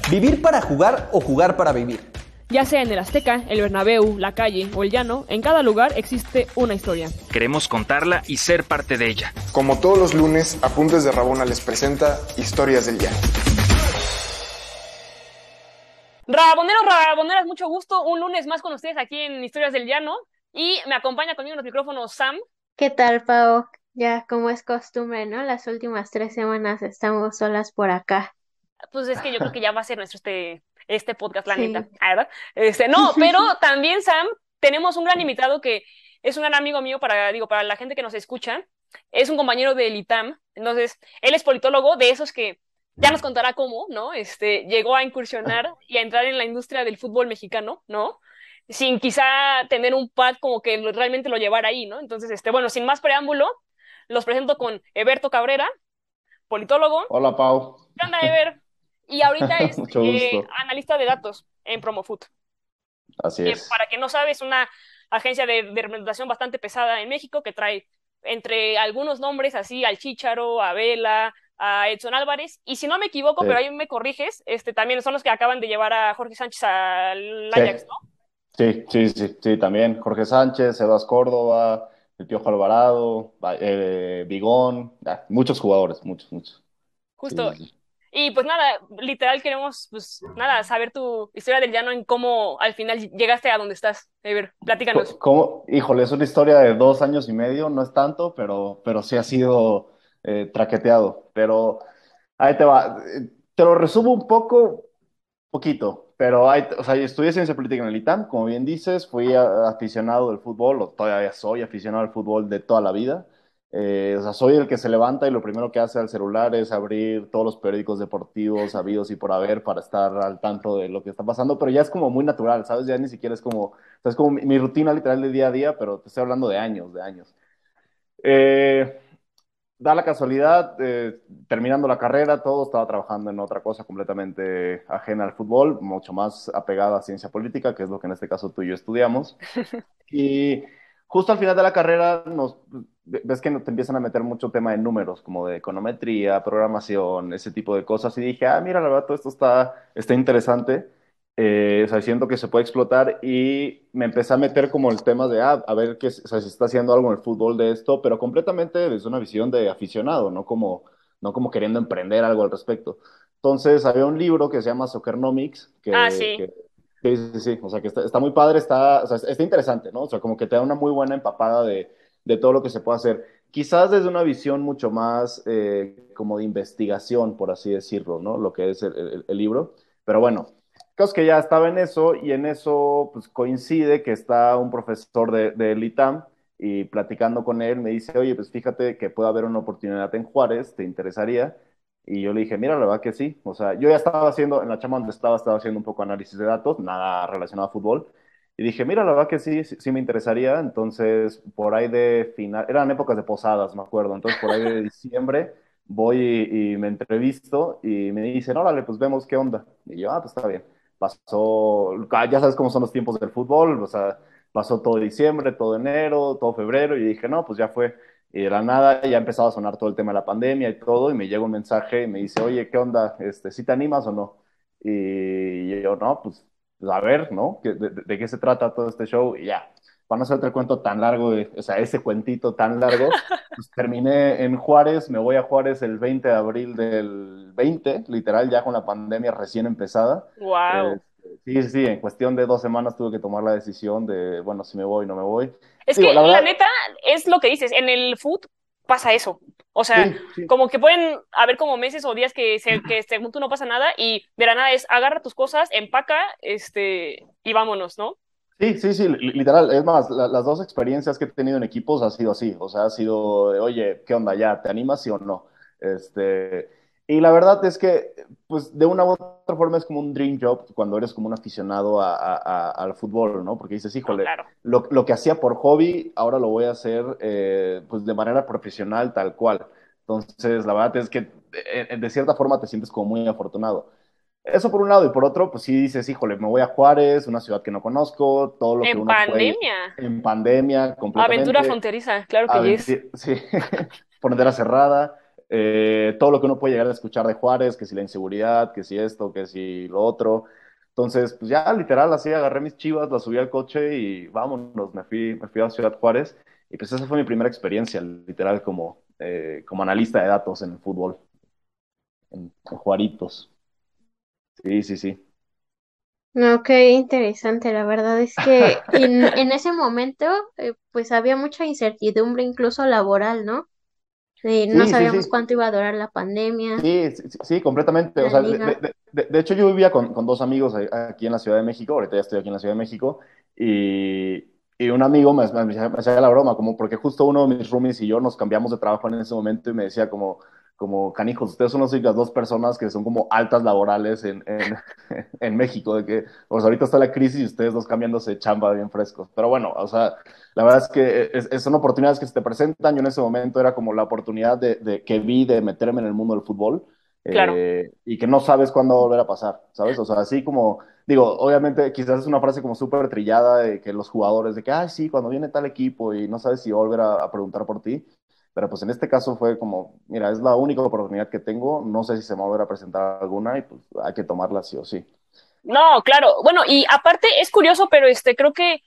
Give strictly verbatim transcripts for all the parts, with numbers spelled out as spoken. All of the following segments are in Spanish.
¿Vivir para jugar o jugar para vivir? Ya sea en el Azteca, el Bernabéu, la calle o el llano, en cada lugar existe una historia. Queremos contarla y ser parte de ella. Como todos los lunes, Apuntes de Rabona les presenta Historias del Llano. Raboneros, raboneras, mucho gusto. Un lunes más con ustedes aquí en Historias del Llano. Y me acompaña conmigo en los micrófonos Sam. ¿Qué tal, Pau? Ya como es costumbre, ¿no? Las últimas tres semanas estamos solas por acá. Pues es que yo creo que ya va a ser nuestro este, este podcast, la Sí. neta, ¿verdad? Este, no, pero también, Sam, tenemos un gran invitado que es un gran amigo mío para, digo, para la gente que nos escucha. Es un compañero del ITAM. Entonces, él es politólogo, de esos que ya nos contará cómo, ¿no? Este, llegó a incursionar y a entrar en la industria del fútbol mexicano, ¿no? Sin quizá tener un pad como que lo- realmente lo llevara ahí, ¿no? Entonces, este, bueno, sin más preámbulo, los presento con Eberto Cabrera, politólogo. Hola, Pau. ¿Qué onda, Eber? Y ahorita es Mucho eh, gusto. analista de datos en Promofood, Así que es. para quien no sabe es una agencia de, de representación bastante pesada en México que trae entre algunos nombres así al Chícharo, a Vela, a Edson Álvarez, y si no me equivoco, Sí. pero ahí me corriges, este, también son los que acaban de llevar a Jorge Sánchez al Sí. Ajax, ¿no? Sí, sí, sí, sí, también. Jorge Sánchez, Sebas Córdoba, el Piojo Alvarado, va- eh, Bigón, ah, muchos jugadores, muchos, muchos. Justo. Sí, sí, sí. Y pues nada, literal queremos, pues nada, saber tu historia del llano en cómo al final llegaste a donde estás. Ever, platícanos. Co- ¿Cómo? Híjole, es una historia de dos años y medio, no es tanto, pero, pero sí ha sido eh, traqueteado. Pero ahí te va. Eh, Te lo resumo un poco, poquito, pero hay, o sea, yo estudié ciencia política en el ITAM, como bien dices, fui a- aficionado del fútbol, o todavía soy aficionado al fútbol de toda la vida. Eh, o sea, soy el que se levanta y lo primero que hace al celular es abrir todos los periódicos deportivos habidos y por haber para estar al tanto de lo que está pasando, pero ya es como muy natural, ¿sabes? Ya ni siquiera es como, o sea, es como mi, mi rutina literal de día a día, pero te estoy hablando de años, de años. Eh, Da la casualidad, eh, terminando la carrera, todo estaba trabajando en otra cosa completamente ajena al fútbol, mucho más apegada a ciencia política, que es lo que en este caso tú y yo estudiamos. Y justo al final de la carrera, nos, ves que te empiezan a meter mucho tema de números, como de econometría, programación, ese tipo de cosas. Y dije, ah, mira, la verdad, todo esto está, está interesante. Eh, o sea, siento que se puede explotar y me empecé a meter como el tema de, ah, a ver qué, o sea, si está haciendo algo en el fútbol de esto, pero completamente desde una visión de aficionado, no como, no como queriendo emprender algo al respecto. Entonces, había un libro que se llama Soccernomics, Ah, que, sí. que sí, sí, sí, sí, o sea, que está, está muy padre, está, o sea, está interesante, ¿no? O sea, como que te da una muy buena empapada de, de todo lo que se puede hacer. Quizás desde una visión mucho más eh, como de investigación, por así decirlo, ¿no? Lo que es el, el, el libro. Pero bueno, caso que ya estaba en eso y en eso pues coincide que está un profesor de, del ITAM y platicando con él me dice, oye, pues fíjate que puede haber una oportunidad en Juárez, ¿te interesaría? Y yo le dije, mira, la verdad que sí. O sea, yo ya estaba haciendo, en la chamba donde estaba, estaba haciendo un poco de análisis de datos, nada relacionado a fútbol. Y dije, mira, la verdad que sí, sí, sí me interesaría. Entonces, por ahí de final, eran épocas de posadas, me acuerdo. Entonces, por ahí de diciembre, voy y, y me entrevisto y me dicen, órale, pues vemos qué onda. Y yo, ah, pues está bien. Pasó, ah, ya sabes cómo son los tiempos del fútbol, o sea, pasó todo diciembre, todo enero, todo febrero, y dije, no, pues ya fue. Y de la nada ya empezaba a sonar todo el tema de la pandemia y todo, y me llega un mensaje y me dice, oye, ¿qué onda? Este, ¿sí te animas o no? Y yo, no, pues, pues a ver, ¿no? ¿De, de, de qué se trata todo este show? Y ya, para no hacerte el cuento tan largo, de, o sea, ese cuentito tan largo, pues terminé en Juárez, me voy a Juárez el veinte de abril del veinte, literal, ya con la pandemia recién empezada. Eh, Wow. sí, sí, sí, en cuestión de dos semanas tuve que tomar la decisión de, bueno, si me voy, no me voy. Es Digo, que la la verdad, neta es lo que dices, en el food pasa eso. O sea, sí, sí, como que pueden haber como meses o días que, se, que según tú no pasa nada y de la nada es agarra tus cosas, empaca, este, y vámonos, ¿no? sí, sí, sí, li- literal. Es más, la- las dos experiencias que he tenido en equipos ha sido así. O sea, ha sido, de, oye, ¿qué onda ya? ¿Te animas sí o no? Este, y la verdad es que, pues, de una u otra forma es como un dream job cuando eres como un aficionado a- a- a- al fútbol, ¿no? Porque dices, No, híjole, claro. lo, lo que hacía por hobby, ahora lo voy a hacer, eh, pues, de manera profesional, tal cual. Entonces, la verdad es que, de, de cierta forma, te sientes como muy afortunado. Eso por un lado, y por otro, pues sí dices, híjole, me voy a Juárez, una ciudad que no conozco, todo lo que En uno puede, pandemia, en pandemia aventura completamente, fronteriza, claro que a yes. sí, frontera cerrada, eh, todo lo que uno puede llegar a escuchar de Juárez, que si la inseguridad, que si esto, que si lo otro. Entonces, pues ya literal, así agarré mis chivas, las subí al coche y vámonos, me fui, me fui a Ciudad Juárez. Y pues esa fue mi primera experiencia, literal, como, eh, como analista de datos en el fútbol, en, en Juaritos. Sí, sí, sí. No, qué interesante, la verdad es que en, en ese momento eh, pues había mucha incertidumbre incluso laboral, ¿no? Eh, no Sí, sí, sabíamos sí. cuánto iba a durar la pandemia, Sí, sí, sí, sí, completamente. O la sea, de, liga. de- de- de hecho yo vivía con, con dos amigos a- aquí en la Ciudad de México, ahorita ya estoy aquí en la Ciudad de México, y, y un amigo me, me hacía me hacía la broma, como porque justo uno de mis roomies y yo nos cambiamos de trabajo en ese momento y me decía como, como canijos, ustedes son las únicas dos personas que son como altas laborales en, en, en México, de que pues ahorita está la crisis y ustedes dos cambiándose de chamba bien frescos. Pero bueno, o sea, la verdad es que es, es- son oportunidades que se te presentan. Yo en ese momento era como la oportunidad de, de- que vi de meterme en el mundo del fútbol, Claro. eh, y que no sabes cuándo va a volver a pasar, ¿sabes? O sea, así como, digo, obviamente quizás es una frase como súper trillada de que los jugadores, de que, ay, sí, cuando viene tal equipo y no sabes si va a volver a, a preguntar por ti. Pero pues en este caso fue como, mira, es la única oportunidad que tengo, no sé si se me va a volver a presentar alguna y pues hay que tomarla sí o sí. No, claro. Bueno, y aparte es curioso, pero este creo que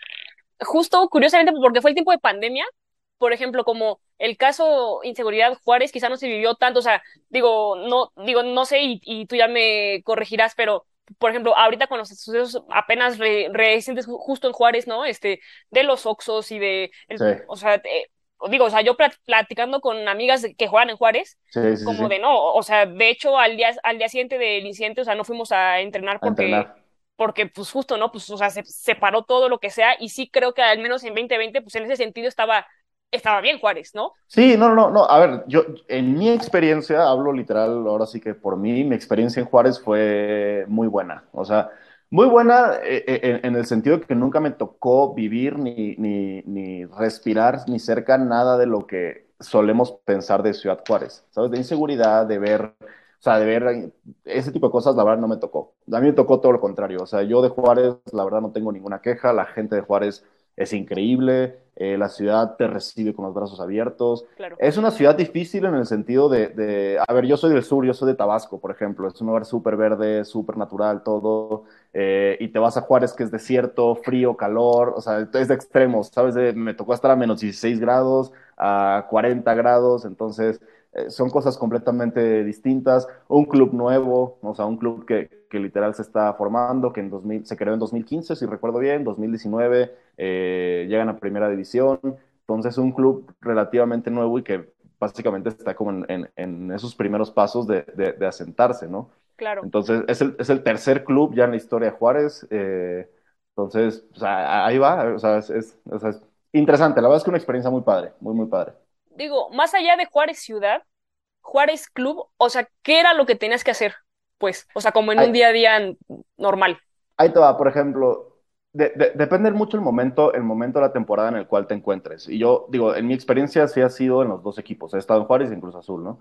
justo curiosamente porque fue el tiempo de pandemia, por ejemplo, como el caso inseguridad Juárez quizá no se vivió tanto, o sea, digo, no, digo, no sé, y, y tú ya me corregirás, pero por ejemplo, ahorita con los sucesos apenas re- recientes ju- justo en Juárez, ¿no? Este, de los Oxxos y de, el- Sí, o sea, eh, digo, o sea, yo plat- platicando con amigas de- que juegan en Juárez, sí, sí, como sí, de no, o sea, de hecho al día, al día siguiente del incidente, o sea, no fuimos a entrenar a porque entrenar. porque pues justo, ¿no? Pues, o sea, se separó todo lo que sea y sí creo que al menos en dos mil veinte, pues en ese sentido estaba, estaba bien Juárez, ¿no? Sí, no, no, no, no. A ver, yo en mi experiencia, hablo literal, ahora sí que por mí, mi experiencia en Juárez fue muy buena. O sea, muy buena eh, eh, en, en el sentido de que nunca me tocó vivir ni, ni, ni respirar ni cerca nada de lo que solemos pensar de Ciudad Juárez, ¿sabes? De inseguridad, de ver, o sea, de ver ese tipo de cosas, la verdad no me tocó. A mí me tocó todo lo contrario. O sea, yo de Juárez, la verdad no tengo ninguna queja. La gente de Juárez es increíble, eh, la ciudad te recibe con los brazos abiertos. Claro, Es una ciudad difícil en el sentido de, de, a ver, yo soy del sur, yo soy de Tabasco, por ejemplo, es un lugar súper verde, súper natural, todo, eh, y te vas a Juárez, que es desierto, frío, calor, o sea, es de extremos, ¿sabes? De- me tocó estar a menos dieciséis grados, a cuarenta grados, entonces eh, son cosas completamente distintas. Un club nuevo, o sea, un club que, que literal se está formando, que en dos mil, se creó en dos mil quince, si recuerdo bien, dos mil diecinueve, eh, llegan a primera división. Entonces, un club relativamente nuevo y que básicamente está como en, en, en esos primeros pasos de, de, de, asentarse, ¿no? claro. Entonces, es el, es el tercer club ya en la historia de Juárez. Eh, entonces, o sea, ahí va. O sea, es, es, o sea, es interesante. La verdad es que una experiencia muy padre, muy, muy padre. Digo, más allá de Juárez Ciudad, Juárez Club, o sea, ¿qué era lo que tenías que hacer? Pues, o sea, como en Ahí, un día a día normal. ahí te va, por ejemplo, de, de, depende mucho el momento, el momento de la temporada en el cual te encuentres. Y yo digo, en mi experiencia sí ha sido en los dos equipos. He estado en Juárez y en Cruz Azul, ¿no?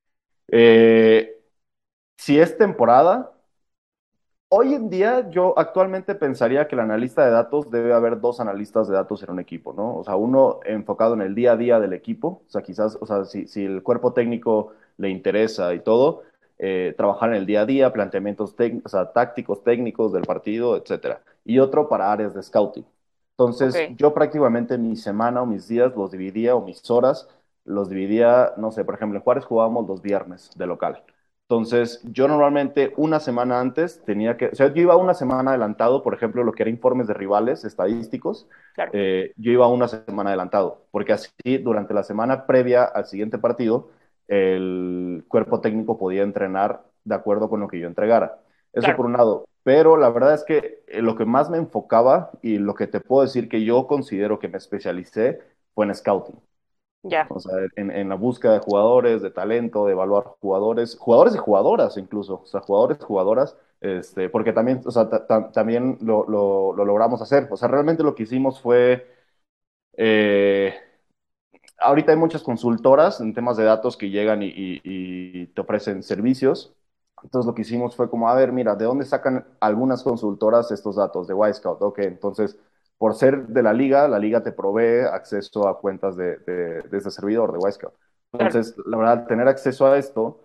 Eh, si es temporada, hoy en día yo actualmente pensaría que el analista de datos debe haber dos analistas de datos en un equipo, ¿no? O sea, uno enfocado en el día a día del equipo, o sea, quizás, o sea, si, si el cuerpo técnico le interesa y todo, eh, trabajar en el día a día, planteamientos técnicos, o sea, tácticos, técnicos del partido, etcétera. Y otro para áreas de scouting. Ok, Entonces, yo prácticamente mi semana o mis días los dividía, o mis horas, los dividía, no sé, por ejemplo, en Juárez jugábamos los viernes de local. Entonces, yo normalmente una semana antes tenía que, o sea, yo iba una semana adelantado, por ejemplo, lo que era informes de rivales estadísticos, claro, eh, yo iba una semana adelantado, porque así durante la semana previa al siguiente partido, el cuerpo técnico podía entrenar de acuerdo con lo que yo entregara. Eso claro, por un lado. Pero la verdad es que eh, lo que más me enfocaba y lo que te puedo decir que yo considero que me especialicé fue en scouting. ya, O sea, en, en la búsqueda de jugadores, de talento, de evaluar jugadores, jugadores y jugadoras incluso, o sea, jugadores, jugadoras, este, porque también, o sea, ta- ta- también lo, lo- lo logramos hacer. O sea, realmente lo que hicimos fue, eh, ahorita hay muchas consultoras en temas de datos que llegan y, y- y te ofrecen servicios. Entonces lo que hicimos fue como, a ver, mira, ¿de dónde sacan algunas consultoras estos datos? De Wisecout. Ok, entonces, por ser de la liga, la liga te provee acceso a cuentas de, de, de ese servidor, de Wisecout. claro, Entonces, la verdad, tener acceso a esto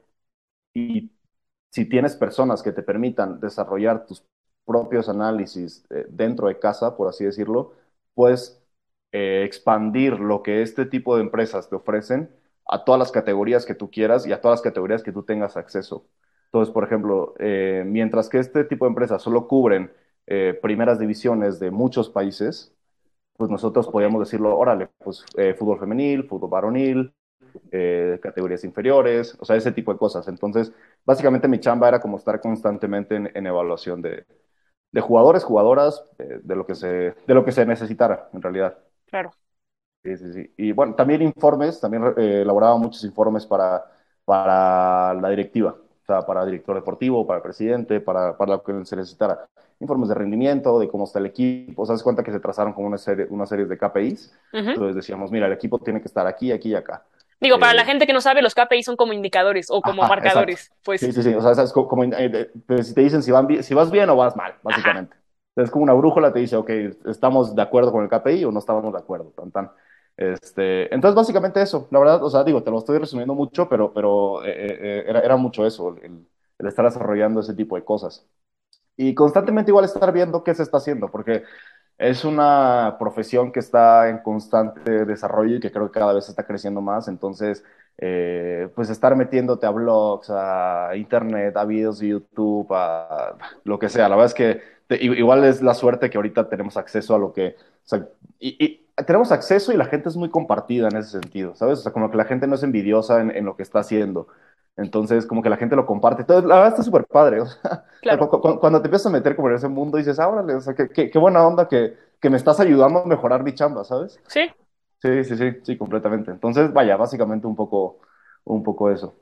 y si tienes personas que te permitan desarrollar tus propios análisis eh, dentro de casa, por así decirlo, puedes eh, expandir lo que este tipo de empresas te ofrecen a todas las categorías que tú quieras y a todas las categorías que tú tengas acceso. Entonces, por ejemplo, eh, mientras que este tipo de empresas solo cubren eh, primeras divisiones de muchos países, pues nosotros ok, podíamos decirlo, órale, pues eh, fútbol femenil, fútbol varonil, eh, categorías inferiores, o sea, ese tipo de cosas. Entonces, básicamente mi chamba era como estar constantemente en, en evaluación de, de jugadores, jugadoras, eh, de lo que se, de lo que se necesitara, en realidad. claro. Sí, sí, sí. Y bueno, también informes, también eh, elaboraba muchos informes para, para la directiva, o sea, para director deportivo, para el presidente, para, para lo que se necesitara. Informes de rendimiento, de cómo está el equipo. O sea, se cuenta que se trazaron como una serie, una serie de K P Is. Ujú. Entonces decíamos, mira, el equipo tiene que estar aquí, aquí y acá. Digo, para la Eh, gente que no sabe, los K P I son como indicadores o como Ajá, exacto. marcadores, pues. Sí, sí, sí. O sea, es co- como, eh, de- pues, si te dicen si, van bi- si vas bien o vas mal, Ajá, básicamente. Es como una brújula, te dice, ok, estamos de acuerdo con el K P I o no estamos de acuerdo, tan, tan. Este, entonces, básicamente eso, la verdad, o sea, digo, te lo estoy resumiendo mucho, pero, pero eh, eh, eh, era, era mucho eso, el, el estar desarrollando ese tipo de cosas. Y constantemente igual estar viendo qué se está haciendo, porque es una profesión que está en constante desarrollo y que creo que cada vez está creciendo más. Entonces, eh, pues estar metiéndote a blogs, a internet, a videos de YouTube, a lo que sea. La verdad es que te- igual es la suerte que ahorita tenemos acceso a lo que... O sea, y, y tenemos acceso y la gente es muy compartida en ese sentido, ¿sabes? O sea, como que la gente no es envidiosa en, en lo que está haciendo. Entonces, como que la gente lo comparte. Entonces, la verdad está súper padre. O sea, o sea, claro. cu- cu- cuando te empiezas a meter como en ese mundo, dices, ah, órale, o sea, qué, qué- qué buena onda que, que me estás ayudando a mejorar mi chamba, ¿sabes? Sí. Sí, sí, sí, sí, completamente. Entonces, vaya, básicamente un poco, un poco eso.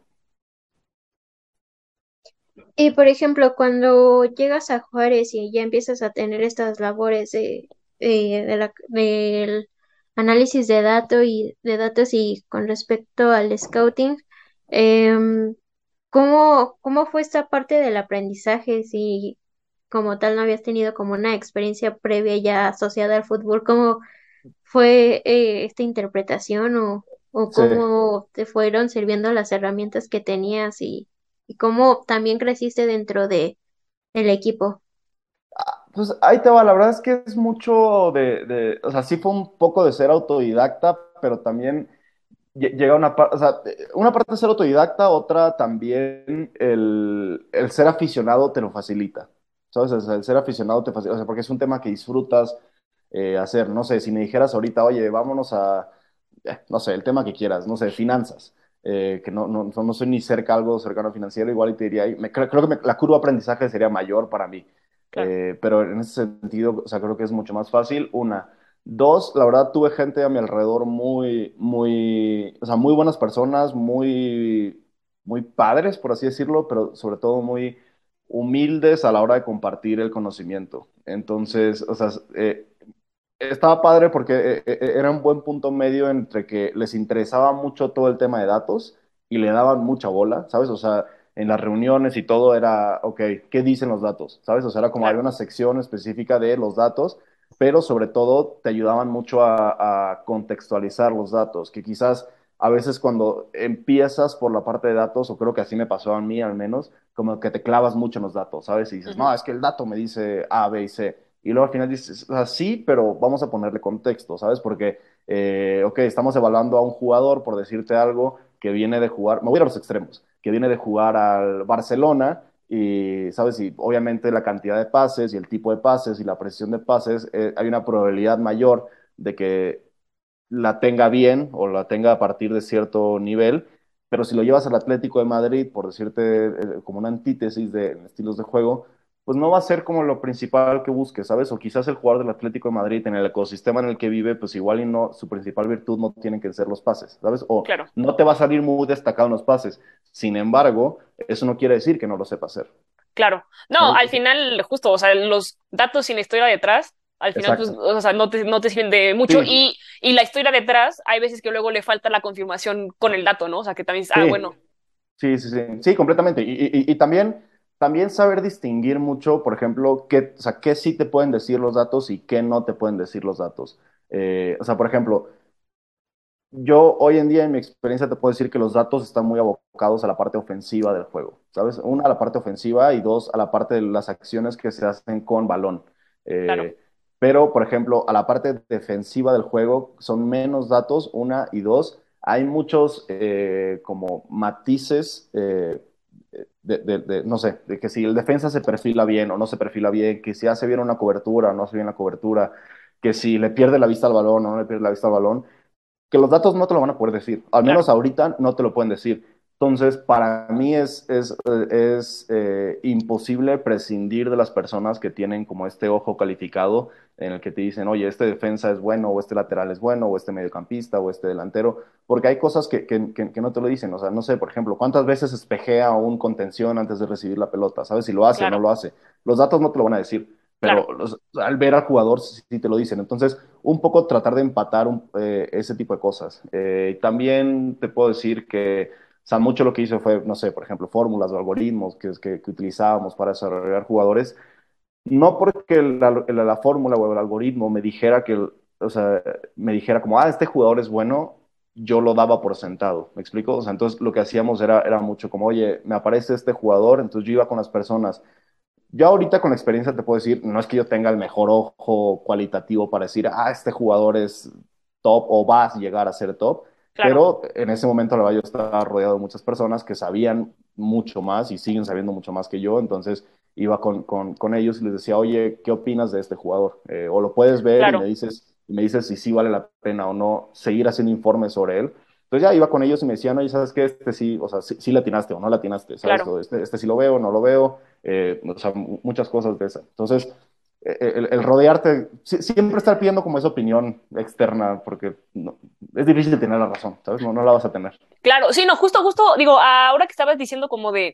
Y por ejemplo, cuando llegas a Juárez y ya empiezas a tener estas labores de, de, de la- del análisis de datos y de datos y con respecto al scouting, em, ¿cómo, cómo fue esta parte del aprendizaje? Si como tal no habías tenido como una experiencia previa ya asociada al fútbol, ¿cómo fue eh, esta interpretación o, o Sí. cómo te fueron sirviendo las herramientas que tenías y, y cómo también creciste dentro de el equipo? Pues ahí te va, la verdad es que es mucho de, de- o sea, sí fue un poco de ser autodidacta, pero también lle- llega una parte, o sea, eh, una parte de ser autodidacta, otra también el, el ser aficionado te lo facilita, ¿sabes? O sea, el ser aficionado te facilita, o sea, porque es un tema que disfrutas eh, hacer, no sé, si me dijeras ahorita, oye, vámonos a, eh, no sé, el tema que quieras, no sé, finanzas, eh, que no, no, no soy ni cerca algo cercano financiero, igual y te diría, me, creo, creo que me- la curva de aprendizaje sería mayor para mí. Claro. Eh, pero en ese sentido, o sea, creo que es mucho más fácil. Una. Dos, la verdad, tuve gente a mi alrededor muy, muy, o sea, muy buenas personas, muy, muy padres, por así decirlo, pero sobre todo muy humildes a la hora de compartir el conocimiento. Entonces, o sea, eh, estaba padre porque eh, eh, era un buen punto medio entre que les interesaba mucho todo el tema de datos y le daban mucha bola, ¿sabes? O sea, en las reuniones y todo era, ok, ¿qué dicen los datos? ¿Sabes? O sea, era como había Claro. una sección específica de los datos, pero sobre todo te ayudaban mucho a, a contextualizar los datos, que quizás a veces cuando empiezas por la parte de datos, o creo que así me pasó a mí al menos, como que te clavas mucho en los datos, ¿sabes? Y dices, Ujú. no, es que el dato me dice A, B y C. Y luego al final dices, o sea, sí, pero vamos a ponerle contexto, ¿sabes? Porque, eh, ok, estamos evaluando a un jugador, por decirte algo, que viene de jugar, me voy a ir a los extremos, que viene de jugar al Barcelona y, ¿sabes? Y obviamente la cantidad de pases y el tipo de pases y la precisión de pases, eh, hay una probabilidad mayor de que la tenga bien o la tenga a partir de cierto nivel, pero si lo llevas al Atlético de Madrid, por decirte eh, como una antítesis de en estilos de juego, pues no va a ser como lo principal que busques, ¿sabes? O quizás el jugador del Atlético de Madrid en el ecosistema en el que vive, pues igual y no, su principal virtud no tienen que ser los pases, ¿sabes? O Claro. no te va a salir muy destacado en los pases. Sin embargo, eso no quiere decir que no lo sepa hacer, Claro. No, ¿sabes? al final, justo, o sea, los datos sin historia detrás, al final, pues, Exacto. o sea, no te, no te sirven de mucho. Sí, Y, y la historia detrás, hay veces que luego le falta la confirmación con el dato, ¿no? O sea, que también, ah, sí. bueno, Sí, sí, sí, sí, completamente. Y, y- y también, también saber distinguir mucho, por ejemplo, qué, o sea, qué sí te pueden decir los datos y qué no te pueden decir los datos. Eh, o sea, por ejemplo, Yo hoy en día en mi experiencia te puedo decir que los datos están muy abocados a la parte ofensiva del juego, ¿sabes? Una a la parte ofensiva y dos a la parte de las acciones que se hacen con balón. Claro, Eh, pero, por ejemplo, a la parte defensiva del juego son menos datos, una y dos. Hay muchos eh, como matices eh, de, de- de- no sé, de que si el defensa se perfila bien o no se perfila bien, que si hace bien una cobertura o no hace bien la cobertura, que si le pierde la vista al balón o no le pierde la vista al balón, que los datos no te lo van a poder decir, al claro, menos ahorita no te lo pueden decir. Entonces, para mí es, es, eh, es eh, imposible prescindir de las personas que tienen como este ojo calificado en el que te dicen, oye, este defensa es bueno, o este lateral es bueno, o este mediocampista, o este delantero, porque hay cosas que, que, que, que no te lo dicen. O sea, no sé, por ejemplo, ¿cuántas veces espejea un contención antes de recibir la pelota? ¿Sabes si lo hace o no claro, lo hace? Los datos no te lo van a decir, claro, pero los, al ver al jugador sí, sí te lo dicen. Entonces, un poco tratar de empatar un, eh, ese tipo de cosas. Eh, también te puedo decir que, o sea, mucho lo que hizo fue, no sé, por ejemplo, fórmulas o algoritmos que, que, que utilizábamos para desarrollar jugadores, no porque la, la, la fórmula o el algoritmo me dijera que, o sea, me dijera como, ah, este jugador es bueno, yo lo daba por sentado, ¿me explico? O sea, entonces lo que hacíamos era, era mucho como, oye, me aparece este jugador, entonces yo iba con las personas. Yo ahorita con la experiencia te puedo decir, no es que yo tenga el mejor ojo cualitativo para decir, ah, este jugador es top o va a llegar a ser top, claro, pero en ese momento la verdad yo estaba rodeado de muchas personas que sabían mucho más y siguen sabiendo mucho más que yo, entonces iba con, con, con ellos y les decía, oye, ¿qué opinas de este jugador? Eh, o lo puedes ver y me claro, dices, y me dices si sí vale la pena o no seguir haciendo informes sobre él. Entonces ya iba con ellos y me decían, oye, ¿sabes qué? Este sí, o sea, sí, sí le atinaste o no le atinaste, ¿sabes? claro. O este, este sí lo veo, no lo veo, eh, o sea, muchas cosas de esas. Entonces, eh, el, el rodearte, si- siempre estar pidiendo como esa opinión externa, porque no, es difícil tener la razón, ¿sabes? No, no la vas a tener. Claro, sí, no, justo, justo, digo, ahora que estabas diciendo como de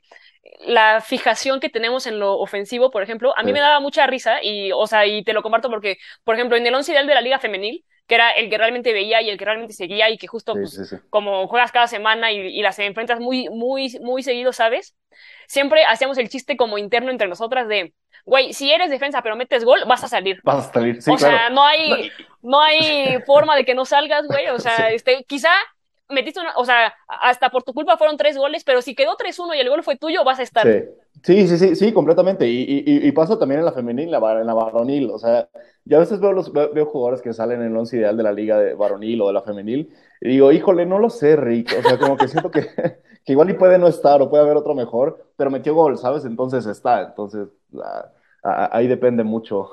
la fijación que tenemos en lo ofensivo, por ejemplo, a Sí, mí me daba mucha risa y, o sea, y te lo comparto porque, por ejemplo, en el once ideal de la Liga Femenil, que era el que realmente veía y el que realmente seguía y que justo, sí, pues, sí, sí. como juegas cada semana y, y las enfrentas muy, muy, muy seguido, ¿sabes? Siempre hacíamos el chiste como interno entre nosotras de, güey, si eres defensa pero metes gol, vas a salir. Vas a salir, sí, O claro. sea, no No, hay, y- no hay forma de que no salgas, güey. O sí, sea, este, quizá metiste una, o sea, hasta por tu culpa fueron tres goles, pero si quedó tres uno y el gol fue tuyo, vas a sí. estar. Sí, sí, sí, sí, completamente. Y, y, y pasa también en la femenil, en la, var- en la varonil. O sea, yo a veces veo, los, veo, veo jugadores que salen en el once ideal de la liga de varonil o de la femenil y digo, híjole, no lo sé, Rick. O sea, como que siento que, que igual y puede no estar o puede haber otro mejor, pero metió gol, ¿sabes? Entonces está. Entonces, ah, ah, ahí depende mucho.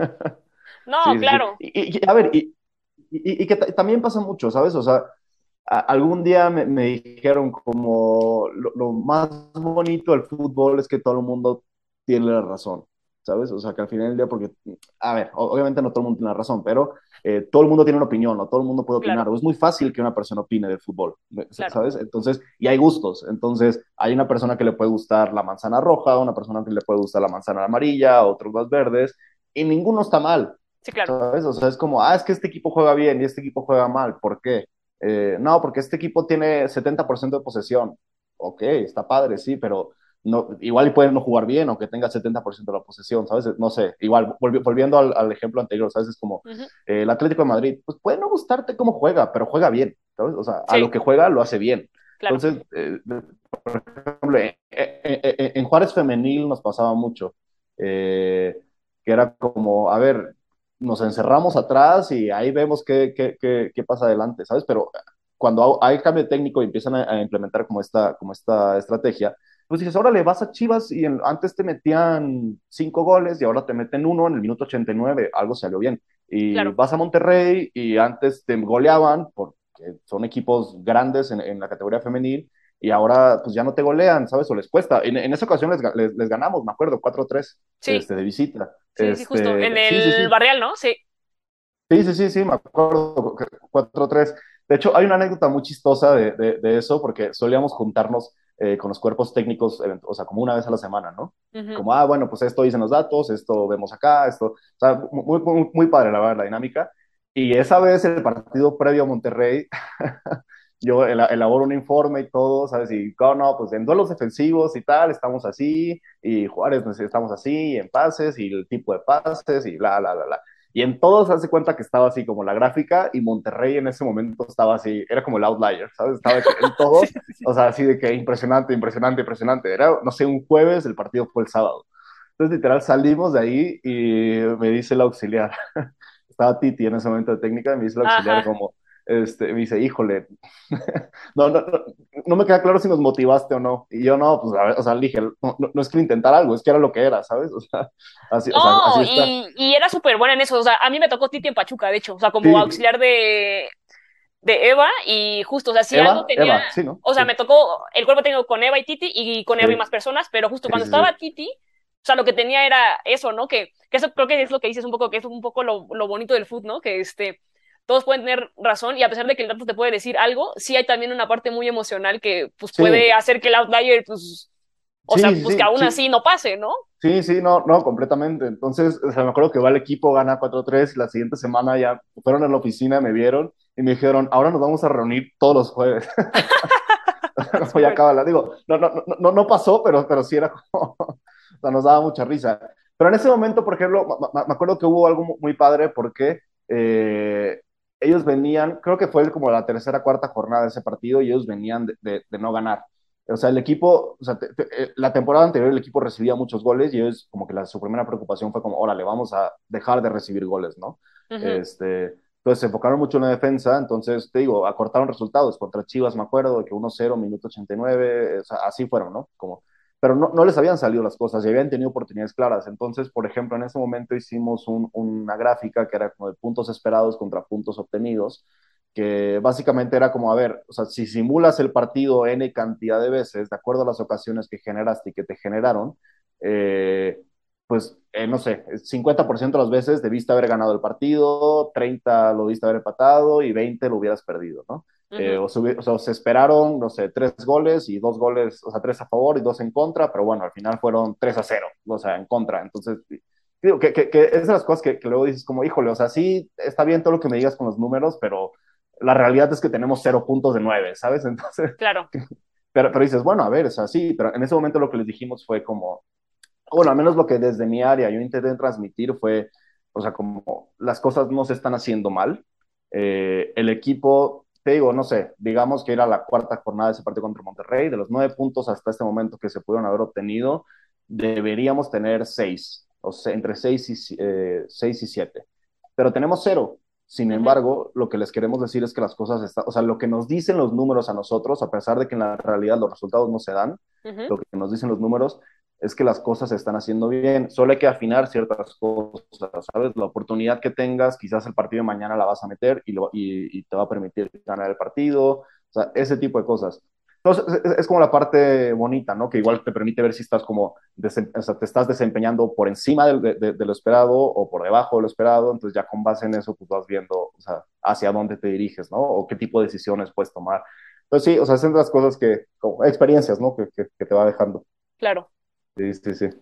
No, Sí, sí, sí. claro, Y, y- a ver, y, y, y que ta- también pasa mucho, ¿sabes? O sea, a- algún día me, me dijeron como lo, lo más bonito del fútbol es que todo el mundo tiene la razón, ¿sabes? O sea, que al final del día, porque, a ver, o- obviamente no todo el mundo tiene la razón, pero eh, todo el mundo tiene una opinión, o todo el mundo puede opinar, claro, o es muy fácil que una persona opine del fútbol, claro. ¿sabes? Entonces, y hay gustos, entonces hay una persona que le puede gustar la manzana roja, una persona que le puede gustar la manzana amarilla, otros más verdes, y ninguno está mal, Sí, claro, ¿sabes? O sea, es como, ah, es que este equipo juega bien y este equipo juega mal, ¿por qué? Eh, no, porque este equipo tiene setenta por ciento de posesión. Ok, está padre, sí, pero no, igual y puede no jugar bien, aunque tenga setenta por ciento de la posesión, ¿sabes? No sé, igual, volvi- volviendo al, al ejemplo anterior, ¿sabes? Es como ujú, eh, el Atlético de Madrid, pues puede no gustarte cómo juega, pero juega bien, ¿sabes? O sea, a lo sí, que juega lo hace bien. claro, Entonces, eh, por ejemplo, en, en- en Juárez Femenil nos pasaba mucho, eh, que era como, a ver, nos encerramos atrás y ahí vemos qué, qué, qué, qué pasa adelante, ¿sabes? Pero cuando hay cambio técnico y empiezan a, a implementar como esta, como esta estrategia, pues dices, órale, vas a Chivas y en- antes te metían cinco goles y ahora te meten uno en el minuto ochenta y nueve, algo salió bien. Y claro, vas a Monterrey y antes te goleaban porque son equipos grandes en, en la categoría femenil y ahora pues ya no te golean, ¿sabes? O les cuesta. En, en esa ocasión les, les, les ganamos, me acuerdo, cuatro tres sí, este, de visita. sí, sí, justo. En Este, sí, sí, el sí. Barreal, ¿no? Sí, Sí, sí, sí, sí, me acuerdo, cuatro tres. De hecho, hay una anécdota muy chistosa de, de, de eso, porque solíamos juntarnos eh, con los cuerpos técnicos, eh, o sea, como una vez a la semana, ¿no? ujú, Como, ah, bueno, pues esto dicen los datos, esto vemos acá, esto, o sea, muy, muy, muy padre, la verdad, la dinámica. Y esa vez, el partido previo a Monterrey, yo el- elaboro un informe y todo, ¿sabes? Y, oh, no, pues en duelos defensivos y tal, estamos así, y Juárez, pues, estamos así, y en pases, y el tipo de pases, y bla, bla, bla, bla. Y en todos hace cuenta que estaba así como la gráfica y Monterrey en ese momento estaba así, era como el outlier, ¿sabes? Estaba de que en Sí, todos, sí, sí. o sea, así de que impresionante, impresionante, impresionante. Era, no sé, un jueves, el partido fue el sábado. Entonces, literal, salimos de ahí y me dice el auxiliar, estaba Titi en ese momento de técnica, y me dice el auxiliar Ajá. como, este, me dice, híjole, no, no, no, no me queda claro si nos motivaste o no. Y yo no, pues, a ver, o sea, le dije, no, no, no es que intentar algo, es que era lo que era, ¿sabes? O sea, así, o sea, así No, está. y, y era súper buena en eso. O sea, a mí me tocó Titi en Pachuca, de hecho, o sea, como Sí, auxiliar de, de Eva, y justo, o sea, si algo Eva, tenía, Eva, sí, ¿no? o sea, Sí, me tocó el cuerpo técnico con Eva y Titi y con Eva y sí, más personas, pero justo sí, cuando sí, sí. estaba Titi, o sea, lo que tenía era eso, ¿no? Que, que eso creo que es lo que dices un poco, que es un poco lo, lo bonito del fútbol, ¿no? Que este, todos pueden tener razón y a pesar de que el dato te puede decir algo, sí hay también una parte muy emocional que pues puede Sí, hacer que el outlier, pues, o sea, sí, sí, pues que sí, aún sí, así no pase, ¿no? sí, sí, no, no, completamente. Entonces, o sea, me acuerdo que va el equipo, gana cuatro tres, y la siguiente semana ya fueron a la oficina, me vieron y me dijeron, ahora nos vamos a reunir todos los jueves. Como ya Súper. acaba la, digo, no, no, no, no no pasó, pero, pero sí era como, o sea, nos daba mucha risa. Pero en ese momento, por ejemplo, me, me acuerdo que hubo algo muy padre porque eh, ellos venían, creo que fue como la tercera, cuarta jornada de ese partido y ellos venían de, de, de no ganar. O sea, el equipo, o sea, te, te, eh, la temporada anterior el equipo recibía muchos goles y ellos como que la, su primera preocupación fue como, órale, vamos a dejar de recibir goles, ¿no? Ujú, Este, entonces se enfocaron mucho en la defensa, entonces te digo, acortaron resultados contra Chivas, me acuerdo, de que uno cero, minuto ochenta y nueve, o sea, así fueron, ¿no? Como, pero no, no les habían salido las cosas y habían tenido oportunidades claras. Entonces, por ejemplo, en ese momento hicimos un, una gráfica que era como de puntos esperados contra puntos obtenidos, que básicamente era como, a ver, o sea, si simulas el partido N cantidad de veces, de acuerdo a las ocasiones que generaste y que te generaron, eh, pues, eh, no sé, cincuenta por ciento de las veces debiste haber ganado el partido, treinta lo debiste haber empatado y veinte lo hubieras perdido, ¿no? Eh, ujú. o, se, o, sea, se esperaron, no sé, tres goles y dos goles, o sea, tres a favor y dos en contra, pero bueno, al final fueron tres a cero, o sea, en contra. Entonces, digo, que, que, que es de las cosas que, que luego dices como, híjole, o sea, sí, está bien todo lo que me digas con los números, pero la realidad es que tenemos cero puntos de nueve, ¿sabes? Entonces, Claro, pero, pero dices, bueno, a ver, es así, pero en ese momento lo que les dijimos fue como, bueno, al menos lo que desde mi área yo intenté transmitir fue, o sea, como las cosas no se están haciendo mal. Eh, el equipo, te digo, no sé, digamos que era la cuarta jornada de ese partido contra Monterrey, de los nueve puntos hasta este momento que se pudieron haber obtenido, deberíamos tener seis, o sea, entre seis y, eh, seis y siete. Pero tenemos cero. Sin ujú, embargo, lo que les queremos decir es que las cosas están, o sea, lo que nos dicen los números a nosotros, a pesar de que en la realidad los resultados no se dan, ujú. lo que nos dicen los números es que las cosas se están haciendo bien, solo hay que afinar ciertas cosas, ¿sabes? La oportunidad que tengas, quizás el partido de mañana la vas a meter y, lo, y, y te va a permitir ganar el partido, o sea, ese tipo de cosas. Entonces, es, es como la parte bonita, ¿no? Que igual te permite ver si estás como, o sea, te estás desempeñando por encima de, de, de, lo esperado o por debajo de lo esperado, entonces ya con base en eso, pues vas viendo, o sea, hacia dónde te diriges, ¿no? O qué tipo de decisiones puedes tomar. Entonces, sí, o sea, son las cosas que, como experiencias, ¿no? Que, que, que te va dejando. Claro. Sí, sí, sí.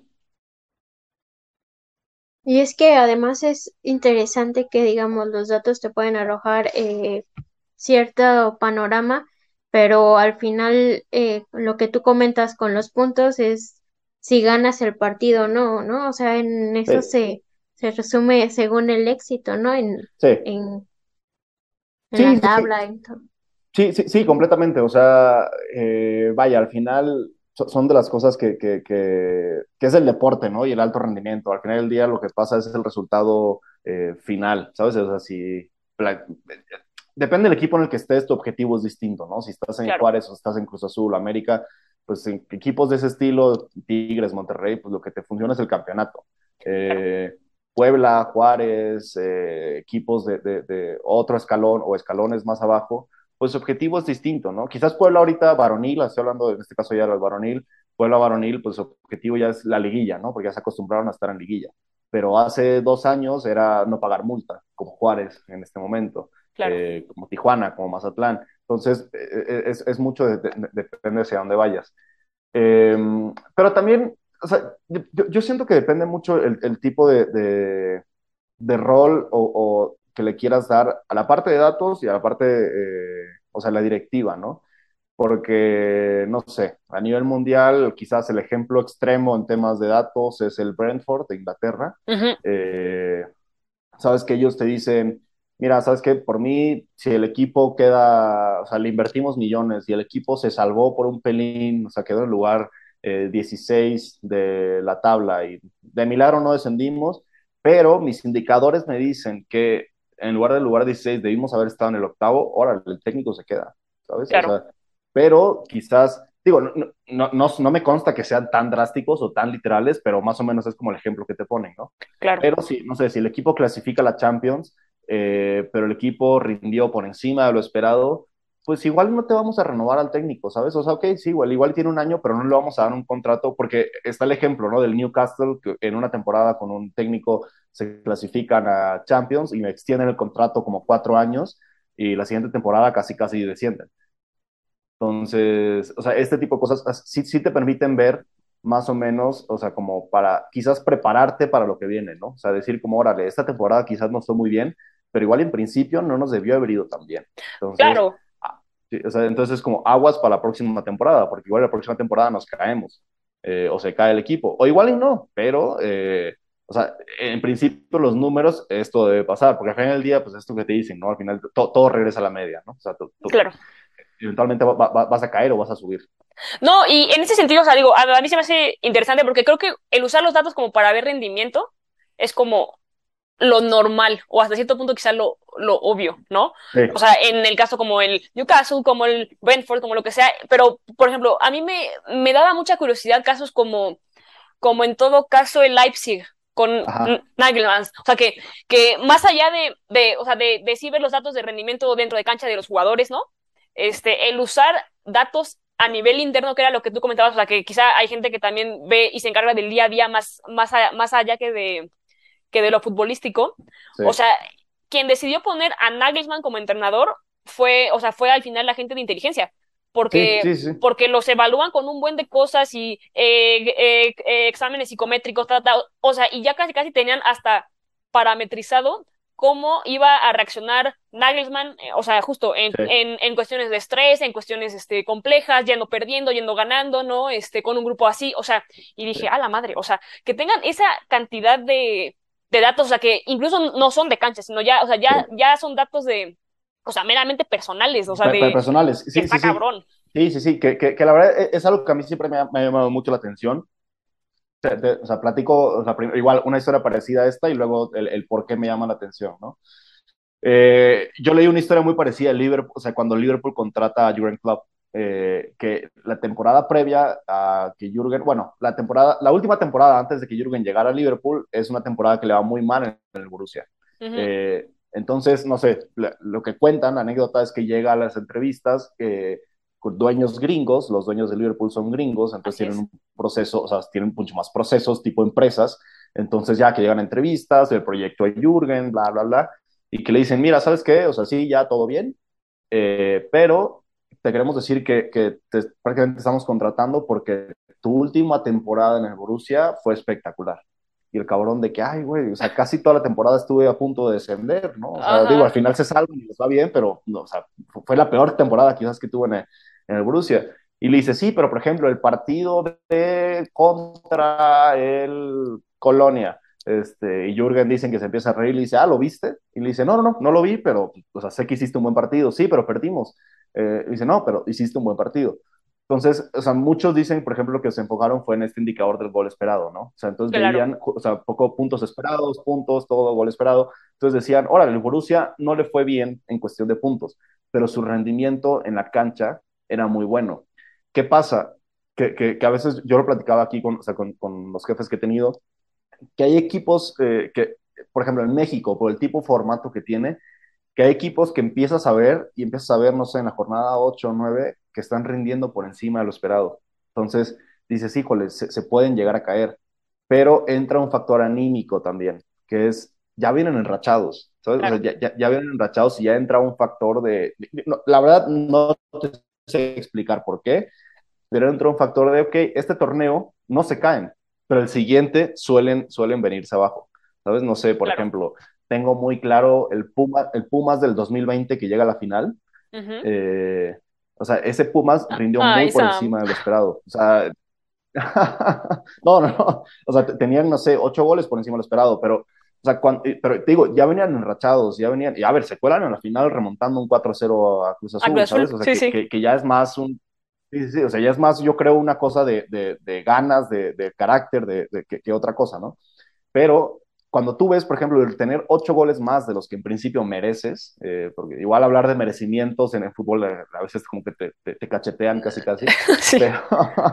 Y es que además es interesante que, digamos, los datos te pueden arrojar eh, cierto panorama, pero al final eh, lo que tú comentas con los puntos es si ganas el partido o no, ¿no? O sea, en Sí, eso se, se resume según el éxito, ¿no? En, sí, en, en la sí, sí, sí, tabla, en todo. sí, sí, sí, completamente. O sea, eh, vaya, al final so- son de las cosas que, que, que, que es el deporte, ¿no? Y el alto rendimiento. Al final del día lo que pasa es el resultado eh, final, ¿sabes? O sea, si pla- depende del equipo en el que estés, tu objetivo es distinto, ¿no? Si estás en Claro, Juárez o estás en Cruz Azul, América, pues en equipos de ese estilo, Tigres, Monterrey, pues lo que te funciona es el campeonato. claro. Eh, Puebla, Juárez, eh, equipos de, de, de, otro escalón o escalones más abajo, pues su objetivo es distinto, ¿no? Quizás Puebla ahorita varonil, estoy hablando en este caso ya del varonil, Puebla varonil, pues su objetivo ya es la liguilla, ¿no? Porque ya se acostumbraron a estar en liguilla. Pero hace dos años era no pagar multa, como Juárez en este momento, Claro. eh, como Tijuana, como Mazatlán. Entonces, eh, es, es, mucho de, de, de, depende hacia dónde vayas. Eh, pero también, o sea, yo, yo, siento que depende mucho el, el tipo de, de, de rol o, o, que le quieras dar a la parte de datos y a la parte, eh, o sea, la directiva, ¿no? Porque, no sé, a nivel mundial, quizás el ejemplo extremo en temas de datos es el Brentford de Inglaterra. Ujú. Eh, sabes que ellos te dicen, mira, sabes que por mí, si el equipo queda, o sea, le invertimos millones y el equipo se salvó por un pelín, o sea, quedó en el lugar eh, dieciséis de la tabla y de milagro no descendimos, pero mis indicadores me dicen que en lugar del lugar dieciséis debimos haber estado en el octavo, ahora el técnico se queda, ¿sabes? O Claro, sea, pero quizás, digo, no, no, no, no me consta que sean tan drásticos o tan literales, pero más o menos es como el ejemplo que te ponen, ¿no? claro. Pero sí, no sé, si el equipo clasifica a la Champions, eh, pero el equipo rindió por encima de lo esperado, pues igual no te vamos a renovar al técnico, ¿sabes? O sea, ok, sí, igual, igual tiene un año, pero no le vamos a dar un contrato, porque está el ejemplo, ¿no? Del Newcastle, que en una temporada con un técnico se clasifican a Champions y me extienden el contrato como cuatro años y la siguiente temporada casi, casi descienden. Entonces, o sea, este tipo de cosas sí, sí te permiten ver más o menos, o sea, como para quizás prepararte para lo que viene, ¿no? O sea, decir como, órale, esta temporada quizás no fue muy bien, pero igual en principio no nos debió haber ido tan bien. Entonces, Claro, ah, sí, o sea, entonces es como aguas para la próxima temporada, porque igual la próxima temporada nos caemos, eh, o se cae el equipo, o igual y no, pero, eh, o sea, en principio los números, esto debe pasar, porque al final del día, pues esto que te dicen, ¿no? Al final to todo regresa a la media, ¿no? O sea, to to claro. eventualmente va, va, vas a caer o vas a subir. No, y en ese sentido, o sea, digo, a, a mí se me hace interesante porque creo que el usar los datos como para ver rendimiento es como lo normal, o hasta cierto punto quizá lo, lo obvio, ¿no? Sí, O sea, en el caso como el Newcastle, como el Brentford, como lo que sea, pero, por ejemplo, a mí me, me daba mucha curiosidad casos como, como en todo caso el Leipzig con ajá, Nagelmans, o sea, que, que más allá de, de, o sea, de, de sí ver los datos de rendimiento dentro de cancha de los jugadores, ¿no? Este, el usar datos a nivel interno, que era lo que tú comentabas, o sea, que quizá hay gente que también ve y se encarga del día a día más, más, a, más allá que de, que de lo futbolístico. sí, O sea, quien decidió poner a Nagelsmann como entrenador fue, o sea, fue al final la gente de inteligencia, sí, porque, sí, sí, porque los evalúan con un buen de cosas y eh, eh, eh, exámenes psicométricos, ta, ta, o sea, y ya casi casi tenían hasta parametrizado cómo iba a reaccionar Nagelsmann, eh, o sea, justo en, sí, en, en, cuestiones de estrés, en cuestiones este, complejas, yendo perdiendo, yendo ganando, ¿no? Este, con un grupo así, o sea, y sí. dije, a la madre, o sea, que tengan esa cantidad de, de datos, o sea, que incluso no son de cancha, sino ya, o sea, Sí. ya, ya son datos de, o sea, meramente personales, o sea, Pe- pe- de, personales, que sí, sí, está sí, cabrón. sí, sí, sí, que, que, que la verdad es, es algo que a mí siempre me ha, me ha llamado mucho la atención. O sea, te- o sea, platico, o sea, prim- igual una historia parecida a esta y luego el, el por qué me llama la atención, ¿no? Eh, yo leí una historia muy parecida de Liverpool, o sea, cuando Liverpool contrata a Jurgen Klopp, eh, que la temporada previa a que Jurgen, bueno, la temporada, la última temporada antes de que Jurgen llegara a Liverpool es una temporada que le va muy mal en, en el Borussia. Uh -huh. Eh, entonces, no sé, la, lo que cuentan, la anécdota es que llega a las entrevistas eh, con dueños gringos, los dueños de Liverpool son gringos, entonces Así tienen es. un proceso, o sea, tienen mucho más procesos tipo empresas, entonces ya que llegan a entrevistas, el proyecto de Jurgen, bla, bla, bla, y que le dicen, mira, ¿sabes qué? O sea, sí, ya todo bien, eh, pero te queremos decir que, que te, prácticamente estamos contratando porque tu última temporada en el Borussia fue espectacular. Y el cabrón de que, ay, güey, o sea, casi toda la temporada estuve a punto de descender, ¿no? O sea, digo, al Ajá. final se salvan y les va bien, pero, no, o sea, fue la peor temporada quizás que tuve en el, en el Borussia. Y le dice, sí, pero por ejemplo, el partido de contra el Colonia, este, y Jürgen dicen que se empieza a reír y le dice, ah, ¿lo viste? Y le dice, no, no, no, no lo vi, pero, o sea, sé que hiciste un buen partido. Sí, pero perdimos. Eh, y dice, no, pero hiciste un buen partido. Entonces, o sea, muchos dicen, por ejemplo, que se enfocaron fue en este indicador del gol esperado, ¿no? O sea, entonces Claro. veían, o sea, poco puntos esperados, puntos, todo gol esperado. Entonces decían, órale, el Borussia no le fue bien en cuestión de puntos, pero su rendimiento en la cancha era muy bueno. ¿Qué pasa? Que, que, que a veces yo lo platicaba aquí con, o sea, con, con los jefes que he tenido, que hay equipos eh, que, por ejemplo, en México, por el tipo de formato que tiene, que hay equipos que empiezas a ver y empiezas a ver, no sé, en la jornada ocho o nueve, que están rindiendo por encima de lo esperado. Entonces, dices, híjole, se, se pueden llegar a caer, pero entra un factor anímico también, que es, ya vienen enrachados, ¿sabes? O sea, Claro. ya, ya, ya vienen enrachados y ya entra un factor de, no, la verdad no te sé explicar por qué, pero entra un factor de, ok, este torneo no se caen, pero el siguiente suelen, suelen venirse abajo. ¿Sabes? No sé, por Claro. ejemplo, tengo muy claro el, Puma, el Pumas del dos mil veinte que llega a la final. Uh -huh. Eh, o sea, ese Pumas rindió muy Ay, por Sam. encima de lo esperado. O sea, no, no, no. O sea, tenían, no sé, ocho goles por encima de lo esperado, pero O sea, cuando, pero te digo, ya venían enrachados, ya venían, y a ver, se cuelan en la final remontando un cuatro cero a Cruz A Cruz Azul, Azul, ¿sabes? O sea, sí, que, sí. que, que ya es más un, sí, sí, sí, o sea, ya es más, yo creo, una cosa de, de, de ganas, de, de carácter, de, de que, que otra cosa, ¿no? Pero cuando tú ves, por ejemplo, el tener ocho goles más de los que en principio mereces, eh, porque igual hablar de merecimientos en el fútbol eh, a veces como que te, te, te cachetean casi casi, Sí. pero,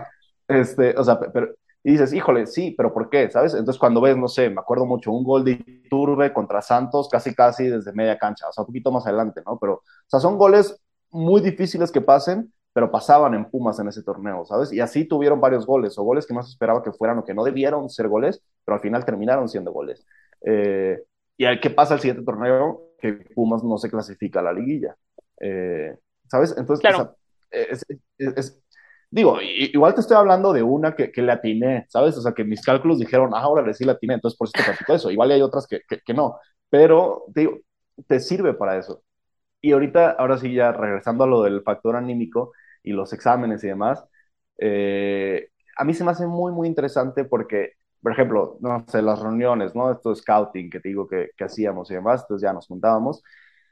este, o sea, pero, y dices, híjole, sí, pero ¿por qué? ¿Sabes? Entonces cuando ves, no sé, me acuerdo mucho, un gol de Iturbe contra Santos, casi casi desde media cancha, o sea, un poquito más adelante, ¿no? Pero, o sea, son goles muy difíciles que pasen, pero pasaban en Pumas en ese torneo, ¿sabes? Y así tuvieron varios goles, o goles que no se esperaba que fueran, o que no debieron ser goles, pero al final terminaron siendo goles. Eh, y al que pasa el siguiente torneo, que Pumas no se clasifica a la liguilla. Eh, ¿Sabes? Entonces, o Claro. sea, es, es, es, digo, igual te estoy hablando de una que, que le atiné, ¿sabes? O sea, que mis cálculos dijeron, ah, ahora le sí le atiné, entonces por eso te platico eso. Igual hay otras que, que, que no, pero te digo, te sirve para eso. Y ahorita, ahora sí, ya regresando a lo del factor anímico y los exámenes y demás, eh, a mí se me hace muy, muy interesante porque, por ejemplo, no sé, las reuniones, ¿no? Esto es scouting que te digo que, que hacíamos y demás, entonces ya nos juntábamos.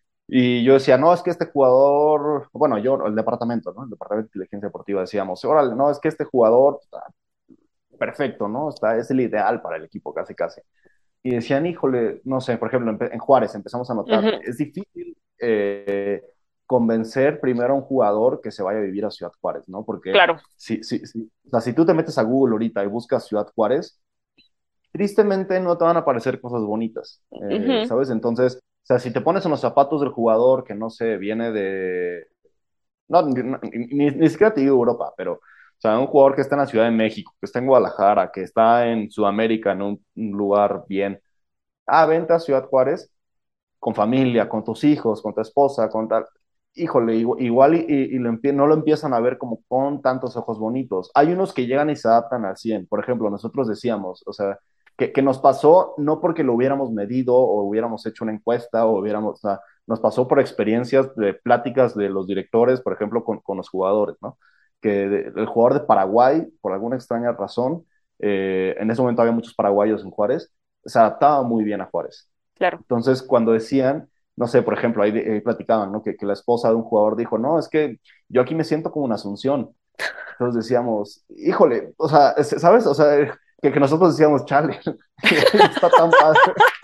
Y yo decía, no, es que este jugador, bueno, yo, el departamento, ¿no? El departamento de inteligencia deportiva decíamos, órale, no, es que este jugador está perfecto, ¿no? Está, es el ideal para el equipo, casi, casi. Y decían, híjole, no sé, por ejemplo, en, en Juárez empezamos a notar, Ujú. es difícil eh, convencer primero a un jugador que se vaya a vivir a Ciudad Juárez, ¿no? Porque Claro. si, si, si, o sea, si tú te metes a Google ahorita y buscas Ciudad Juárez, tristemente no te van a aparecer cosas bonitas, eh, Ujú. ¿sabes? Entonces, o sea, si te pones en los zapatos del jugador que no sé, viene de, no, ni, ni, ni siquiera te digo Europa, pero, o sea, un jugador que está en la Ciudad de México, que está en Guadalajara, que está en Sudamérica, en un, un lugar bien, ah, vente a Ciudad Juárez con familia, con tus hijos, con tu esposa, con tal. Híjole, igual, igual y, y, y lo empie no lo empiezan a ver como con tantos ojos bonitos. Hay unos que llegan y se adaptan al cien. Por ejemplo, nosotros decíamos, o sea, que, que nos pasó no porque lo hubiéramos medido o hubiéramos hecho una encuesta o hubiéramos, o sea, nos pasó por experiencias de pláticas de los directores, por ejemplo, con, con los jugadores, ¿no? Que de, el jugador de Paraguay, por alguna extraña razón, eh, en ese momento había muchos paraguayos en Juárez, se adaptaba muy bien a Juárez. Claro. Entonces, cuando decían, no sé, por ejemplo, ahí, ahí platicaban, ¿no? Que, que la esposa de un jugador dijo, no, es que yo aquí me siento como una Asunción. Entonces decíamos, híjole, o sea, ¿sabes? O sea, que, que nosotros decíamos, chale, está tan padre.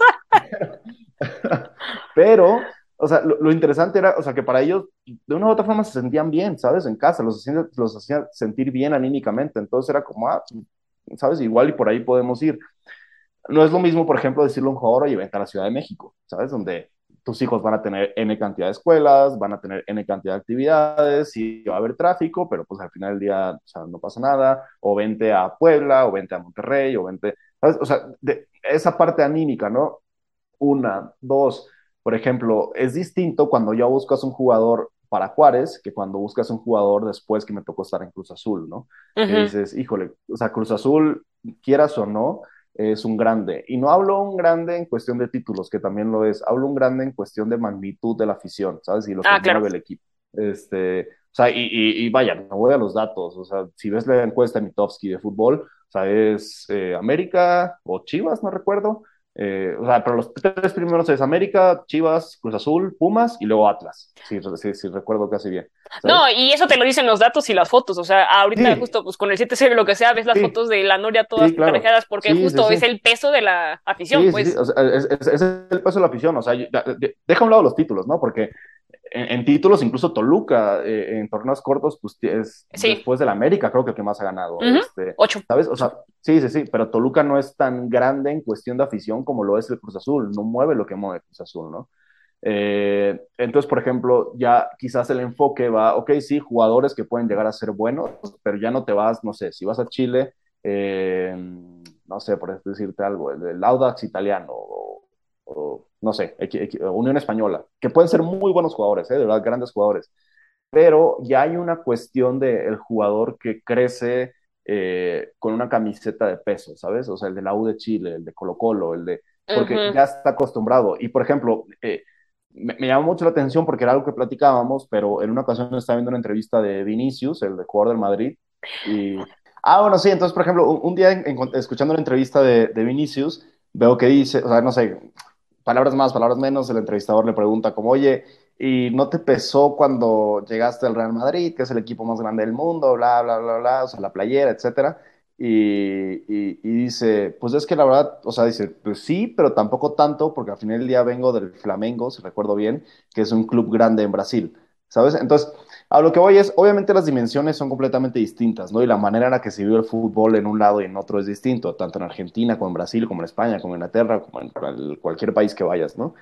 Pero, o sea, lo, lo, interesante era, o sea, que para ellos, de una u otra forma, se sentían bien, ¿sabes? En casa, los hacían, los hacían sentir bien anímicamente. Entonces era como, ah, ¿sabes? Igual y por ahí podemos ir. No es lo mismo, por ejemplo, decirle a un jugador, oye, vente a la Ciudad de México, ¿sabes? Donde tus hijos van a tener N cantidad de escuelas, van a tener N cantidad de actividades, y va a haber tráfico, pero pues al final del día, o sea, no pasa nada. O vente a Puebla, o vente a Monterrey, o vente, ¿sabes? O sea, de esa parte anímica, ¿no? Una, dos, por ejemplo, es distinto cuando ya buscas un jugador para Juárez que cuando buscas un jugador después que me tocó estar en Cruz Azul, ¿no? Que Ujú. dices, híjole, o sea, Cruz Azul, quieras o no, es un grande. Y no hablo un grande en cuestión de títulos, que también lo es, hablo un grande en cuestión de magnitud de la afición, ¿sabes? Y lo que Ah, claro. mueve el equipo. Este, o sea, y, y, y vaya, no voy a los datos, o sea, si ves la encuesta de Mitofsky de fútbol, o sea, es eh, América o Chivas, no recuerdo, eh, o sea, pero los tres primeros es América, Chivas, Cruz Azul, Pumas y luego Atlas, si, si, si recuerdo casi bien, ¿sabes? No, y eso te lo dicen los datos y las fotos. O sea, ahorita Sí, justo pues con el siete cero lo que sea, ves las sí, fotos de la Noria todas sí, claro. carajeadas porque Sí, sí, justo es sí. el peso de la afición, Sí, sí, sí. pues. O sea, es, es, es el peso de la afición. O sea, yo- de- de- deja a un lado los títulos, ¿no? Porque en, en títulos, incluso Toluca, eh, en torneos cortos, pues es Sí. después del América, creo que el que más ha ganado. Ujú. Este, Ocho. ¿sabes? O sea, sí, sí, sí. Pero Toluca no es tan grande en cuestión de afición como lo es el Cruz Azul. No mueve lo que mueve Cruz Azul, ¿no? Eh, entonces, por ejemplo, ya quizás el enfoque va, ok, sí, jugadores que pueden llegar a ser buenos, pero ya no te vas, no sé, si vas a Chile, eh, no sé, por decirte algo, el, el Audax italiano o, o, no sé, Unión Española, que pueden ser muy buenos jugadores, eh, de verdad, grandes jugadores, pero ya hay una cuestión del de jugador que crece eh, con una camiseta de peso, ¿sabes? O sea, el de la U de Chile, el de Colo Colo, el de porque Ujú. ya está acostumbrado. Y por ejemplo, eh, me, me llamó mucho la atención porque era algo que platicábamos, pero en una ocasión estaba viendo una entrevista de Vinicius, el de jugador del Madrid, y, ah, bueno, sí, entonces, por ejemplo, un, un día en, en, escuchando la entrevista de, de Vinicius, veo que dice, o sea, no sé, palabras más, palabras menos, el entrevistador le pregunta como, oye, ¿y no te pesó cuando llegaste al Real Madrid, que es el equipo más grande del mundo, bla, bla, bla, bla, o sea, la playera, etcétera? Y, y, y dice, pues es que la verdad, o sea, dice, pues sí, pero tampoco tanto, porque al final del día vengo del Flamengo, si recuerdo bien, que es un club grande en Brasil, ¿sabes? Entonces, a lo que voy es, obviamente las dimensiones son completamente distintas, ¿no? Y la manera en la que se vive el fútbol en un lado y en otro es distinto, tanto en Argentina como en Brasil, como en España, como en Inglaterra, como en cual- cualquier país que vayas, ¿no?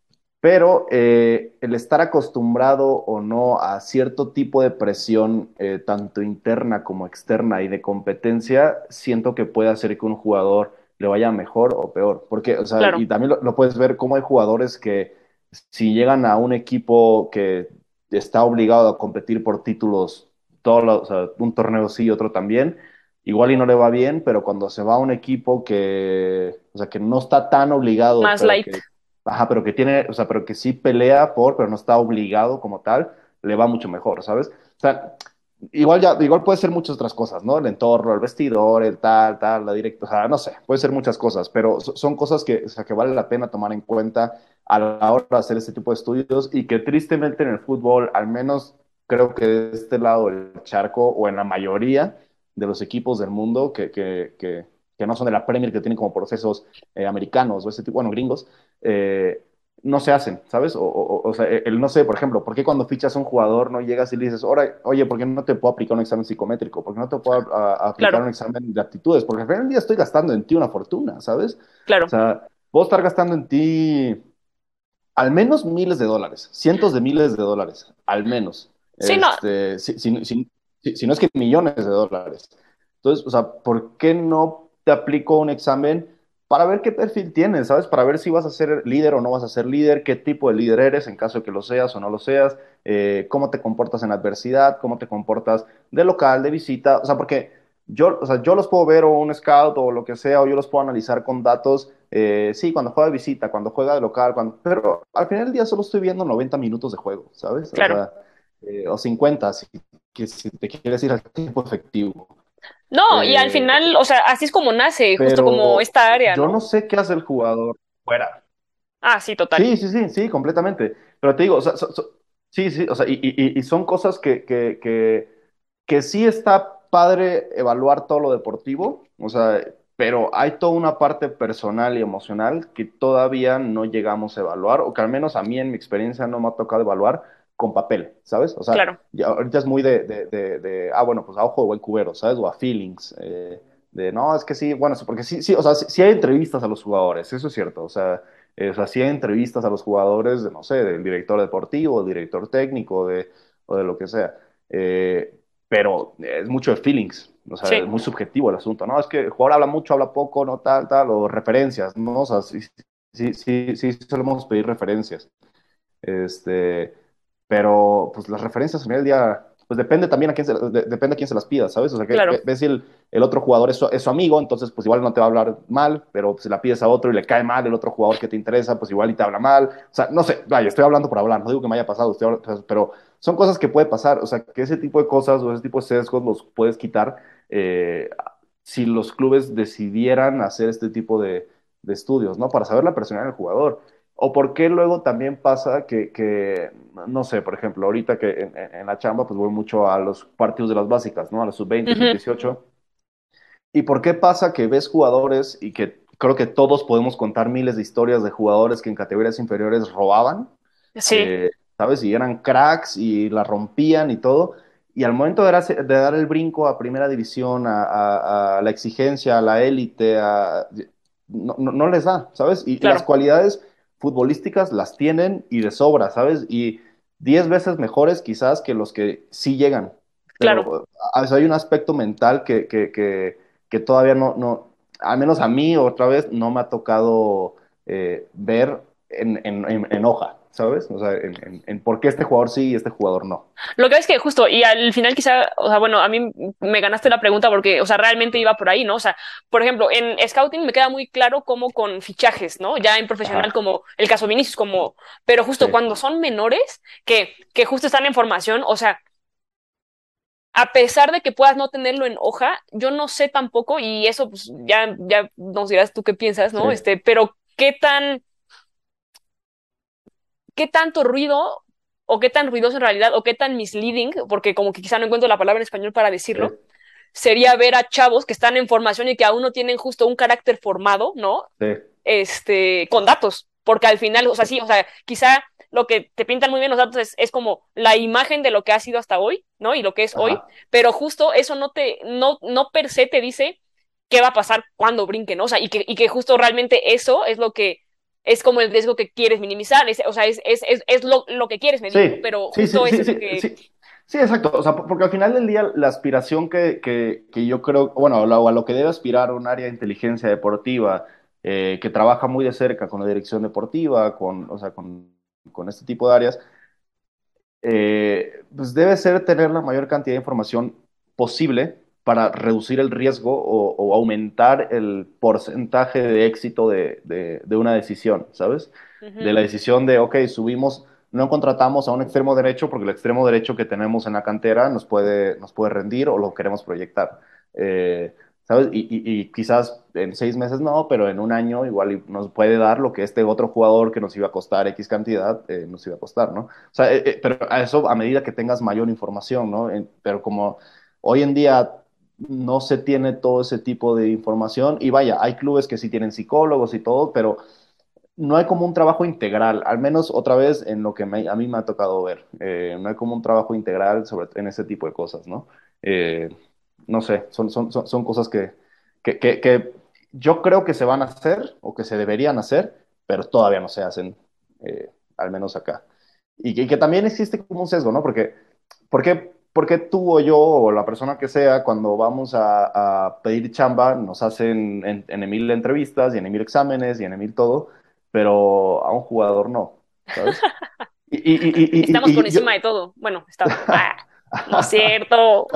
Pero eh, el estar acostumbrado o no a cierto tipo de presión, eh, tanto interna como externa y de competencia, siento que puede hacer que un jugador le vaya mejor o peor. Porque, o sea, Claro, y también lo, lo puedes ver cómo hay jugadores que si llegan a un equipo que está obligado a competir por títulos, todos los- o sea, un torneo sí, otro también, igual y no le va bien, pero cuando se va a un equipo que, o sea, que no está tan obligado, más pero light. que ajá, pero que tiene, o sea, pero que sí pelea por, pero no está obligado como tal, le va mucho mejor, ¿sabes? O sea, igual ya, igual puede ser muchas otras cosas, ¿no? El entorno, el vestidor, el tal, tal, la directa, o sea, no sé, puede ser muchas cosas, pero so- son cosas que, o sea, que vale la pena tomar en cuenta a la hora de hacer este tipo de estudios y que tristemente en el fútbol, al menos creo que de este lado del charco o en la mayoría de los equipos del mundo que, que, que, que no son de la Premier, que tienen como procesos eh, americanos o ese tipo, bueno, gringos, eh, no se hacen, ¿sabes? O, o, o sea, el no sé, por ejemplo, ¿por qué cuando fichas a un jugador no llegas y le dices, Ahora, oye, ¿por qué no te puedo aplicar un examen psicométrico? ¿Por qué no te puedo a, a aplicar Claro, un examen de aptitudes? Porque al final del día estoy gastando en ti una fortuna, ¿sabes? O claro. sea, puedo estar gastando en ti al menos miles de dólares, cientos de miles de dólares, al menos. Sí, no, Este, si, si, si, si, si no es que millones de dólares. Entonces, o sea, ¿por qué no te aplico un examen para ver qué perfil tienes, ¿sabes? Para ver si vas a ser líder o no vas a ser líder, qué tipo de líder eres en caso de que lo seas o no lo seas, eh, cómo te comportas en adversidad, cómo te comportas de local, de visita, o sea, porque yo, o sea, yo los puedo ver o un scout o lo que sea, o yo los puedo analizar con datos, eh, sí, cuando juega de visita, cuando juega de local, cuando, pero al final del día solo estoy viendo noventa minutos de juego, ¿sabes? O claro. sea, eh, o cincuenta si, que, si te quieres ir al tiempo efectivo. No, y al Eh, final, o sea, así es como nace, justo como pero esta área, yo ¿no? no sé qué hace el jugador fuera. Ah, sí, total. Sí, sí, sí, sí, completamente. Pero te digo, o sea, so- so- sí, sí, o sea, y, y- y son cosas que, que, que, que sí está padre evaluar todo lo deportivo, o sea, pero hay toda una parte personal y emocional que todavía no llegamos a evaluar, o que al menos a mí en mi experiencia no me ha tocado evaluar con papel, ¿sabes? O sea, Claro. ya ahorita es muy de, de, de, de, ah, bueno, pues a ojo de buen cubero, ¿sabes? O a feelings, eh, de, no, es que sí, bueno, sí, porque sí, sí, o sea, sí, sí hay entrevistas a los jugadores, eso es cierto, o sea eh, o hacía entrevistas a los jugadores, de, no sé, del director deportivo, del director técnico, de, o de lo que sea. Eh, pero es mucho de feelings, o sea, Sí. es muy subjetivo el asunto, ¿no? Es que el jugador habla mucho, habla poco, no tal, tal, o referencias, ¿no? O sea, sí, sí, sí, sí solemos pedir referencias. Este, pero pues las referencias en el día, pues depende también a quién se, de- depende a quién se las pida, ¿sabes? O sea, que Claro. ve- ves si el, el otro jugador es su, es su amigo, entonces pues igual no te va a hablar mal, pero si la pides a otro y le cae mal el otro jugador que te interesa, pues igual y te habla mal. O sea, no sé, vaya, estoy hablando por hablar, no digo que me haya pasado, estoy habl- pero son cosas que puede pasar, o sea, que ese tipo de cosas o ese tipo de sesgos los puedes quitar eh, si los clubes decidieran hacer este tipo de, de estudios, ¿no? Para saber la personalidad del jugador. O por qué luego también pasa que, que no sé, por ejemplo, ahorita que en, en, la chamba, pues voy mucho a los partidos de las básicas, ¿no? A los sub veinte, sub Ujú. dieciocho. ¿Y por qué pasa que ves jugadores y que creo que todos podemos contar miles de historias de jugadores que en categorías inferiores robaban, Sí, eh, ¿sabes? Y eran cracks y la rompían y todo. Y al momento de dar, de dar el brinco a primera división, a, a, a la exigencia, a la élite, a, no, no, no, les da, ¿sabes? Y, y las claro, cualidades futbolísticas las tienen y de sobra, ¿sabes? Y diez veces mejores quizás que los que sí llegan. claro. Pero a veces hay un aspecto mental que, que, que, que todavía no, no, al menos a mí otra vez, no me ha tocado eh, ver en, en, en, en hoja, ¿sabes? O sea, en, en, en por qué este jugador sí y este jugador no. Lo que es que justo, y al final quizá, o sea, bueno, a mí me ganaste la pregunta porque, o sea, realmente iba por ahí, ¿no? O sea, por ejemplo, en scouting me queda muy claro cómo con fichajes, ¿no? Ya en profesional Ajá, como el caso Vinicius, como, pero justo sí, cuando son menores, que, que justo están en formación, o sea, a pesar de que puedas no tenerlo en hoja, yo no sé tampoco, y eso pues ya, ya nos dirás tú qué piensas, ¿no? Sí, Este, pero qué tan, qué tanto ruido, o qué tan ruidoso en realidad, o qué tan misleading, porque como que quizá no encuentro la palabra en español para sí, decirlo, sería ver a chavos que están en formación y que aún no tienen justo un carácter formado, ¿no? sí, Este, con datos, porque al final, o sea, sí, o sea, quizá lo que te pintan muy bien los datos es, es como la imagen de lo que ha sido hasta hoy, ¿no? Y lo que es hoy, ajá. pero justo eso no te, no, no per se te dice qué va a pasar cuando brinquen, ¿no? O sea, y que, y que justo realmente eso es lo que es como el riesgo que quieres minimizar, es, o sea, es, es, es, es lo, lo que quieres medir, ¿no? Sí, Pero sí, justo sí, eso sí, es lo sí, que... sí, sí, exacto. O sea, por- porque al final del día la aspiración que, que, que yo creo, bueno, a lo, a lo que debe aspirar un área de inteligencia deportiva eh, que trabaja muy de cerca con la dirección deportiva, con, o sea, con, con este tipo de áreas, eh, pues debe ser tener la mayor cantidad de información posible para reducir el riesgo o, o aumentar el porcentaje de éxito de, de, de una decisión, ¿sabes? De Ujú. la decisión de, ok, subimos, no contratamos a un extremo derecho porque el extremo derecho que tenemos en la cantera nos puede, nos puede rendir o lo queremos proyectar. Eh, ¿Sabes? Y, y, y, quizás en seis meses no, pero en un año igual nos puede dar lo que este otro jugador que nos iba a costar X cantidad eh, nos iba a costar, ¿no? O sea, eh, eh, pero a eso a medida que tengas mayor información, ¿no? En, pero como hoy en día no se tiene todo ese tipo de información, y vaya, hay clubes que sí tienen psicólogos y todo, pero no hay como un trabajo integral, al menos otra vez en lo que me, a mí me ha tocado ver. Eh, no hay como un trabajo integral sobre, en ese tipo de cosas, ¿no? Eh, no sé, son, son, son, son cosas que, que, que, que, yo creo que se van a hacer o que se deberían hacer, pero todavía no se hacen, eh, al menos acá. Y que, y que también existe como un sesgo, ¿no? Porque, ¿por qué, por qué tú o yo o la persona que sea, cuando vamos a, a pedir chamba, nos hacen en, en mil entrevistas y en mil exámenes y en mil todo, pero a un jugador no, ¿sabes? Y, y, y, Estamos y, por y yo... encima de todo. Bueno, está... Ah, no es cierto.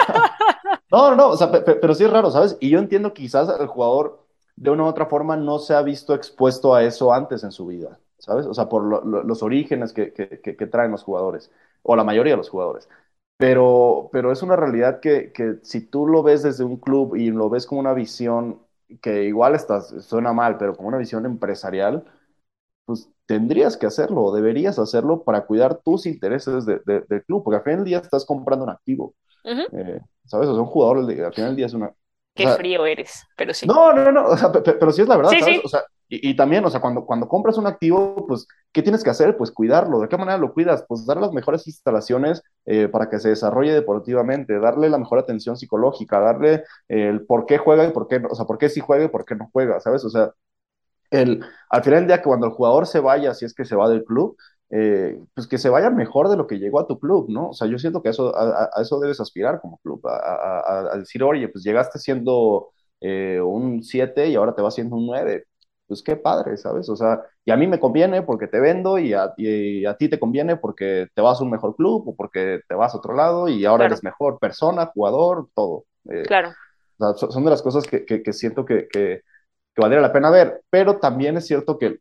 No, no, no, o sea, pe- pe- pero sí es raro, ¿sabes? Y yo entiendo que quizás el jugador de una u otra forma no se ha visto expuesto a eso antes en su vida, ¿sabes? O sea, por lo- lo- los orígenes que, que, que, que traen los jugadores, o la mayoría de los jugadores. Pero, pero es una realidad que, que si tú lo ves desde un club y lo ves como una visión que igual estás, suena mal, pero como una visión empresarial, pues tendrías que hacerlo, o deberías hacerlo para cuidar tus intereses de- de- del club, porque al final del día estás comprando un activo. Ujú. Eh, ¿Sabes? O sea, un jugador al al final del día es una... O Qué sea, frío eres, pero sí. no, no, no, o sea, pe- pe- pero sí es la verdad, Sí, ¿sabes? sí, O sea, y, y también, o sea, cuando, cuando compras un activo, pues, ¿qué tienes que hacer? Pues cuidarlo. ¿De qué manera lo cuidas? Pues dar las mejores instalaciones eh, para que se desarrolle deportivamente, darle la mejor atención psicológica, darle eh, el por qué juega y por qué no, o sea, por qué sí juega y por qué no juega, ¿sabes? O sea, el, al final del día, que cuando el jugador se vaya, si es que se va del club, eh, pues que se vaya mejor de lo que llegó a tu club, ¿no? O sea, yo siento que eso, a, a eso debes aspirar como club, a, a, a, a decir, oye, pues llegaste siendo eh, un siete y ahora te vas siendo un nueve. Pues qué padre, ¿sabes? O sea, y a mí me conviene porque te vendo y a, y a ti te conviene porque te vas a un mejor club o porque te vas a otro lado y ahora claro, eres mejor persona, jugador, todo. Eh, claro. o sea, son, son de las cosas que, que, que siento que, que que valdría la pena ver, pero también es cierto que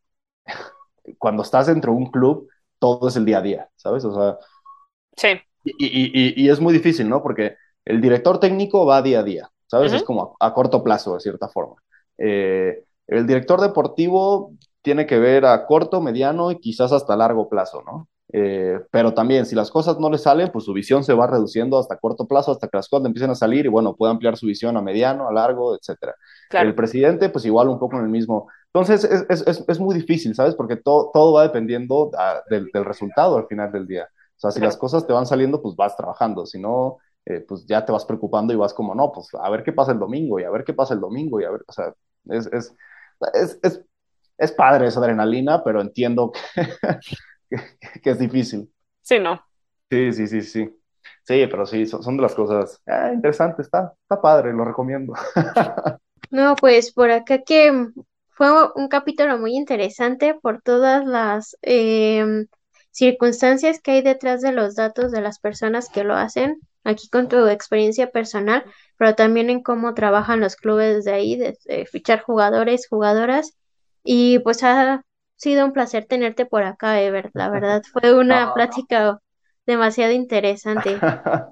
cuando estás dentro de un club, todo es el día a día, ¿sabes? O sea, Sí. y, y, y, y es muy difícil, ¿no? Porque el director técnico va día a día, ¿sabes? Es Ujú. como a, a corto plazo, de cierta forma. Eh, el director deportivo tiene que ver a corto, mediano y quizás hasta largo plazo, ¿no? Eh, pero también, si las cosas no le salen, pues su visión se va reduciendo hasta corto plazo, hasta que las cosas le empiecen a salir y bueno, puede ampliar su visión a mediano, a largo, etcétera. El Claro, presidente, pues igual un poco en el mismo. Entonces, es, es, es, es muy difícil, ¿sabes? Porque todo, todo va dependiendo a, del, del resultado al final del día. O sea, si las claro. cosas te van saliendo, pues vas trabajando. Si no, eh, pues ya te vas preocupando y vas como, no, pues a ver qué pasa el domingo y a ver qué pasa el domingo y a ver, o sea, es, es, es, es, es padre esa adrenalina, pero entiendo que, que, que es difícil. Sí, no. Sí, sí, sí, sí. Sí, pero sí, son, son de las cosas ah, interesantes, está, está padre, lo recomiendo. No, pues por acá que mm, fue un capítulo muy interesante por todas las em, circunstancias que hay detrás de los datos de las personas que lo hacen, aquí con tu experiencia personal, pero también en cómo trabajan los clubes de ahí, de, de fichar jugadores, jugadoras, y pues ha sido un placer tenerte por acá, Ever. La verdad, fue una No, plática demasiado interesante.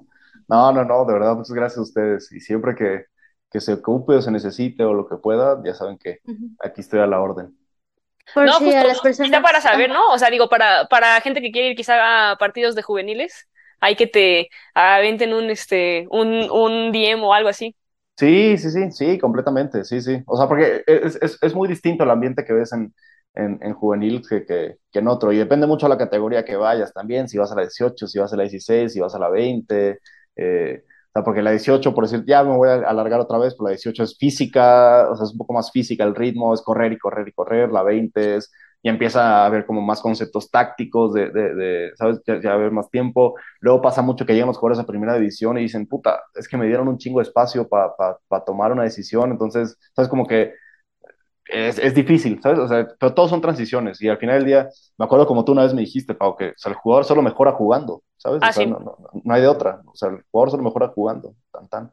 No, no, no, de verdad, muchas gracias a ustedes. Y siempre que, que se ocupe o se necesite o lo que pueda, ya saben que Ujú. aquí estoy a la orden. Por No, si justo, a las quizá para personas, saber, ah, ¿no? O sea, digo, para, para gente que quiere ir quizá a partidos de juveniles, hay que te aventen un, este, un, un D M o algo así. Sí, sí, sí, sí, completamente, sí, sí. O sea, porque es, es, es muy distinto el ambiente que ves en, en, en juvenil que, que, que en otro. Y depende mucho de la categoría que vayas también, si vas a la dieciocho, si vas a la dieciséis, si vas a la veinte. Eh, o sea, porque la dieciocho, por decir, ya me voy a alargar otra vez, pero la dieciocho es física, o sea, es un poco más física el ritmo, es correr y correr y correr. La veinte es, ya empieza a haber como más conceptos tácticos de, de, de ¿sabes? Ya, ya haber más tiempo. Luego pasa mucho que llegan los jugadores a primera división y dicen, puta, es que me dieron un chingo de espacio para pa, pa tomar una decisión. Entonces, ¿sabes? Como que es, es difícil, ¿sabes? O sea, pero todos son transiciones y al final del día, me acuerdo como tú una vez me dijiste, Pau, que o sea, el jugador solo mejora jugando, ¿sabes? O Ah, sea, sí. no, no, no hay de otra. O sea, el jugador solo mejora jugando, tan, tan.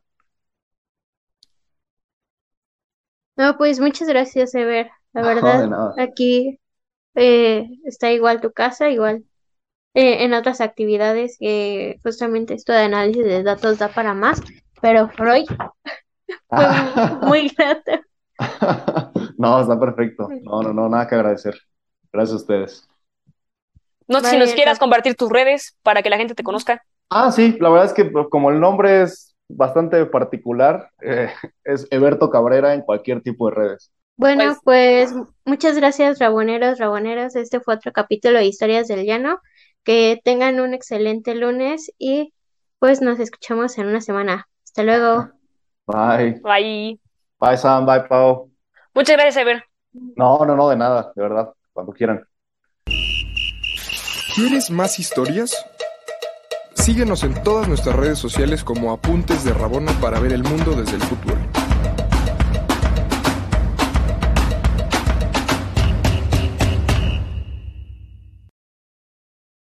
no, pues muchas gracias, Ever. La No, de verdad, nada. aquí eh, está igual tu casa, igual eh, en otras actividades que justamente esto de análisis de datos da para más, pero por hoy fue mu- muy grato. No, está perfecto. No, no, no, nada que agradecer. Gracias a ustedes. No sé si nos Vale, quieras Rafa. compartir tus redes para que la gente te conozca. Ah, sí, la verdad es que pues, como el nombre es bastante particular, eh, es Eberto Cabrera en cualquier tipo de redes. Bueno, Pues pues muchas gracias, raboneros, raboneras. Este fue otro capítulo de Historias del Llano. Que tengan un excelente lunes y pues nos escuchamos en una semana. Hasta luego. Bye. ahí. Bye, Sam. Bye, Pau. Muchas gracias, Ever. No, no, no, de nada, de verdad, cuando quieran. ¿Quieres más historias? Síguenos en todas nuestras redes sociales como Apuntes de Rabona para ver el mundo desde el futuro.